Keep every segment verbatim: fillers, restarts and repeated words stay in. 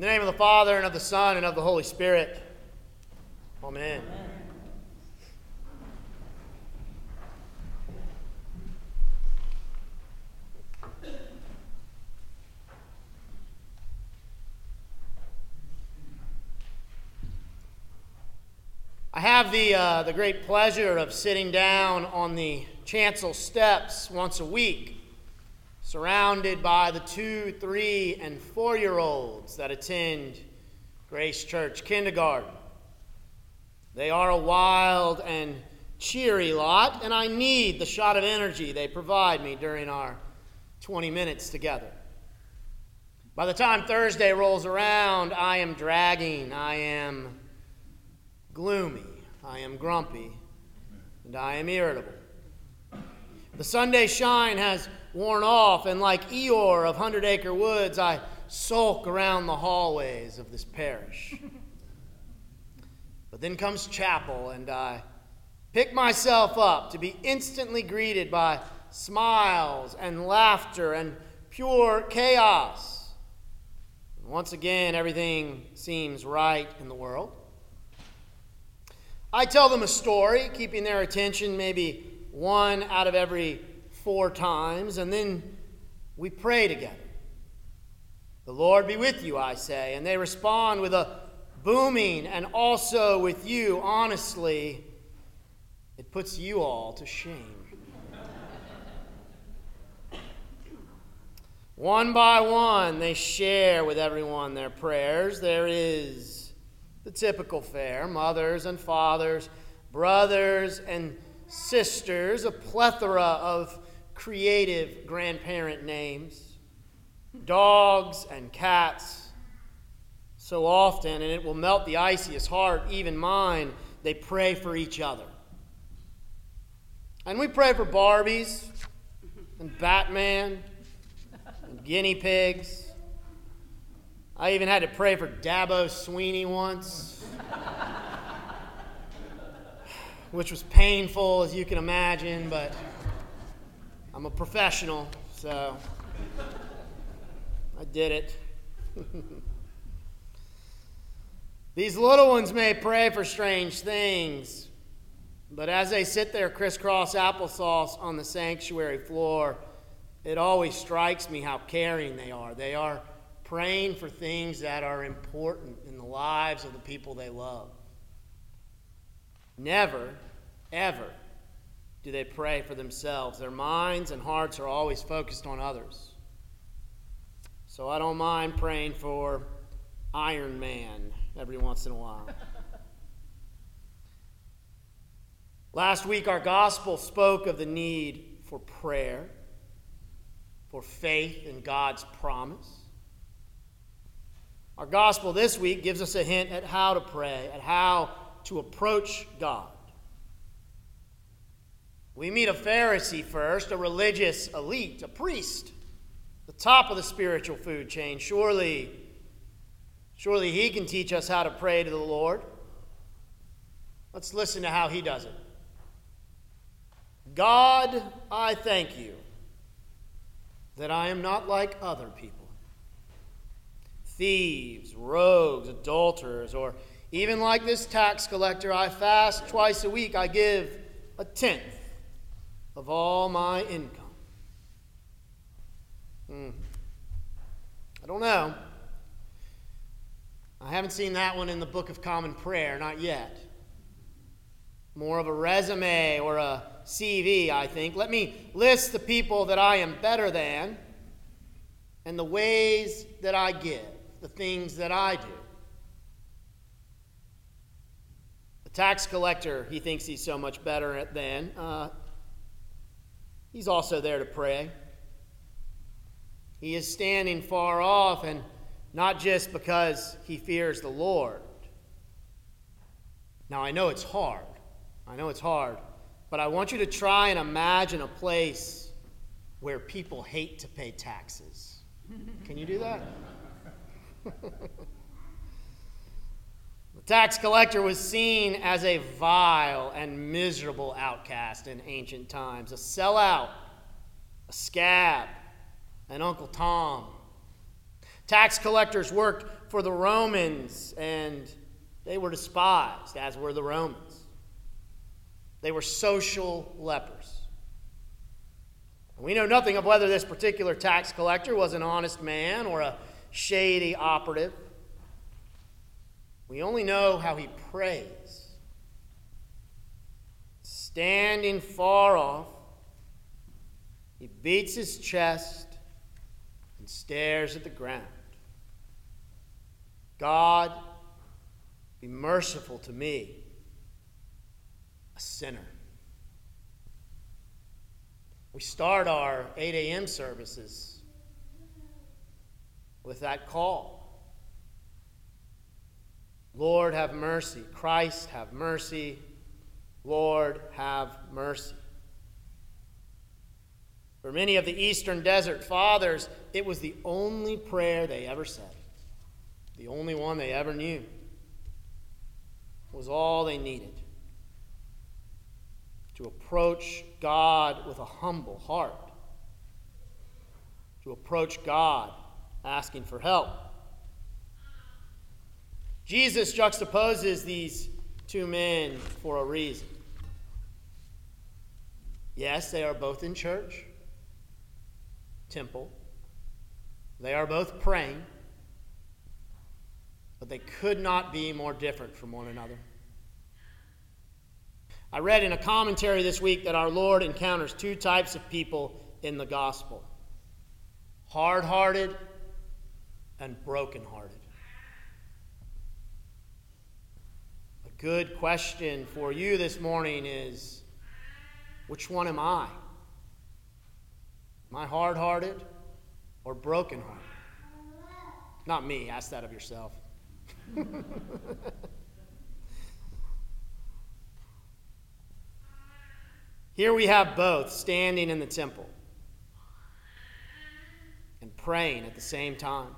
In the name of the Father, and of the Son, and of the Holy Spirit. Amen. Amen. I have the, uh, the great pleasure of sitting down on the chancel steps once a week, surrounded by the two, three, and four-year-olds that attend Grace Church Kindergarten. They are a wild and cheery lot, and I need the shot of energy they provide me during our twenty minutes together. By the time Thursday rolls around, I am dragging, I am gloomy, I am grumpy, and I am irritable. The Sunday shine has worn off, and like Eeyore of Hundred Acre Woods, I sulk around the hallways of this parish. But then comes chapel, and I pick myself up to be instantly greeted by smiles and laughter and pure chaos. And once again, everything seems right in the world. I tell them a story, keeping their attention maybe one out of every four times, and then we pray together. The Lord be with you, I say, and they respond with a booming, and also with you. Honestly, it puts you all to shame. One by one, they share with everyone their prayers. There is the typical fare: mothers and fathers, brothers and sisters, a plethora of creative grandparent names, dogs and cats. So often, and it will melt the iciest heart, even mine, they pray for each other. And we pray for Barbies and Batman and guinea pigs. I even had to pray for Dabo Sweeney once, which was painful, as you can imagine, but I'm a professional, so I did it. These little ones may pray for strange things, but as they sit there crisscross applesauce on the sanctuary floor, it always strikes me how caring they are. They are praying for things that are important in the lives of the people they love. Never, ever do they pray for themselves. Their minds and hearts are always focused on others. So I don't mind praying for Iron Man every once in a while. Last week, our gospel spoke of the need for prayer, for faith in God's promise. Our gospel this week gives us a hint at how to pray, at how to approach God. We meet a Pharisee first, a religious elite, a priest, the top of the spiritual food chain. Surely, surely he can teach us how to pray to the Lord. Let's listen to how he does it. God, I thank you that I am not like other people, thieves, rogues, adulterers, or even like this tax collector. I fast twice a week. I give a tenth of all my income. Hmm. I don't know. I haven't seen that one in the Book of Common Prayer, not yet. More of a resume or a C V, I think. Let me list the people that I am better than and the ways that I give, the things that I do. The tax collector, he thinks he's so much better than. Uh, he's also there to pray. He is standing far off, and not just because he fears the Lord. Now, I know it's hard. I know it's hard. But I want you to try and imagine a place where people hate to pay taxes. Can you do that? The tax collector was seen as a vile and miserable outcast in ancient times, a sellout, a scab, an Uncle Tom. Tax collectors worked for the Romans, and they were despised, as were the Romans. They were social lepers. We know nothing of whether this particular tax collector was an honest man or a shady operative. We only know how he prays. Standing far off, he beats his chest and stares at the ground. God, be merciful to me, a sinner. We start our eight a.m. services with that call. Lord, have mercy. Christ, have mercy. Lord, have mercy. For many of the Eastern Desert Fathers, it was the only prayer they ever said, the only one they ever knew. It was all they needed. To approach God with a humble heart. To approach God asking for help. Jesus juxtaposes these two men for a reason. Yes, they are both in church, temple. They are both praying, but they could not be more different from one another. I read in a commentary this week that our Lord encounters two types of people in the gospel: hard-hearted and broken-hearted. A good question for you this morning is, which one am I? Am I hard-hearted or broken-hearted? Not me. Ask that of yourself. Here we have both standing in the temple and praying at the same time.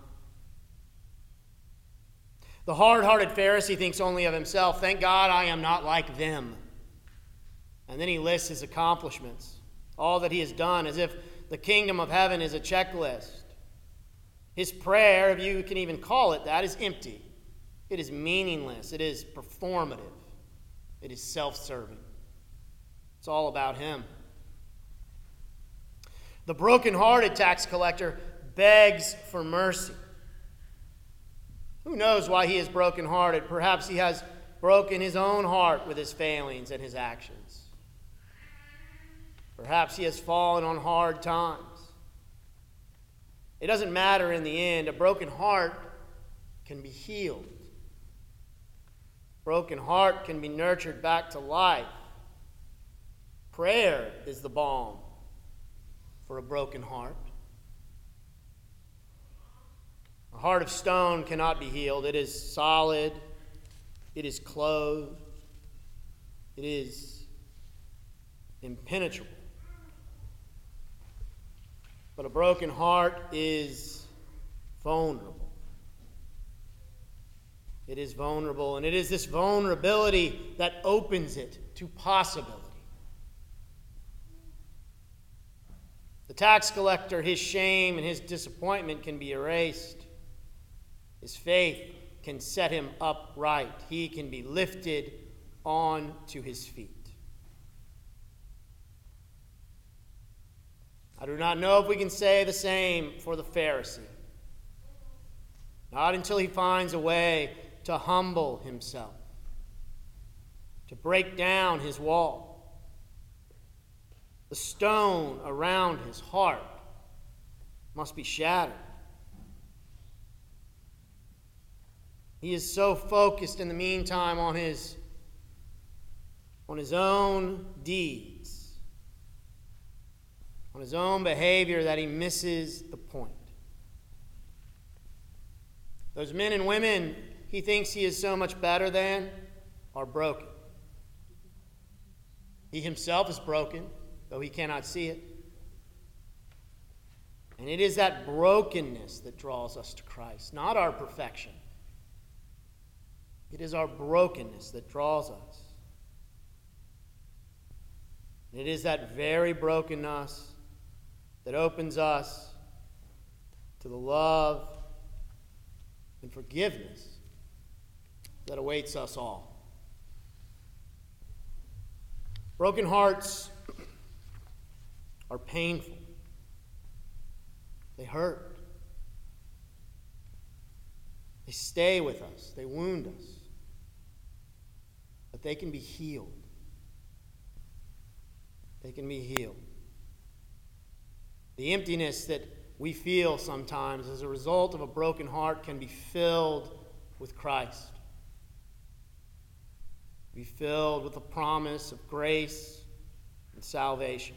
The hard-hearted Pharisee thinks only of himself. Thank God I am not like them. And then he lists his accomplishments, all that he has done, as if the kingdom of heaven is a checklist. His prayer, if you can even call it that, is empty. It is meaningless. It is performative. It is self-serving. It's all about him. The broken-hearted tax collector begs for mercy. Who knows why he is broken-hearted? Perhaps he has broken his own heart with his failings and his actions. Perhaps he has fallen on hard times. It doesn't matter in the end. A broken heart can be healed. A broken heart can be nurtured back to life. Prayer is the balm for a broken heart. A heart of stone cannot be healed. It is solid. It is clothed. It is impenetrable. But a broken heart is vulnerable. It is vulnerable, and it is this vulnerability that opens it to possibility. The tax collector, his shame and his disappointment can be erased. His faith can set him upright. He can be lifted on to his feet. I do not know if we can say the same for the Pharisee. Not until he finds a way to humble himself, to break down his wall. The stone around his heart must be shattered. He is so focused in the meantime on his, on his own deeds, on his own behavior, that he misses the point. Those men and women he thinks he is so much better than are broken. He himself is broken, though he cannot see it. And it is that brokenness that draws us to Christ, not our perfection. It is our brokenness that draws us. And it is that very brokenness that opens us to the love and forgiveness that awaits us all. Broken hearts are painful. They hurt. They stay with us. They wound us. But they can be healed. They can be healed. The emptiness that we feel sometimes as a result of a broken heart can be filled with Christ. Be filled with the promise of grace and salvation.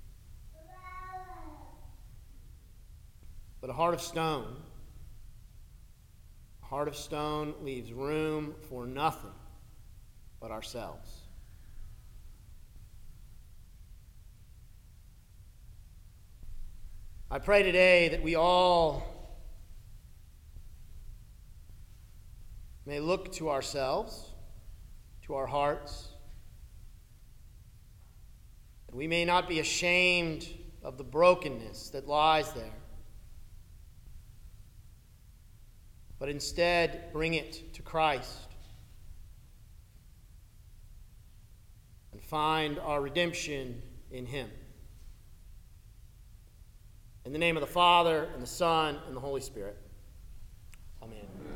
But a heart of stone, a heart of stone leaves room for nothing but ourselves. I pray today that we all may look to ourselves, to our hearts, that we may not be ashamed of the brokenness that lies there, but instead bring it to Christ and find our redemption in Him. In the name of the Father, and the Son, and the Holy Spirit. Amen.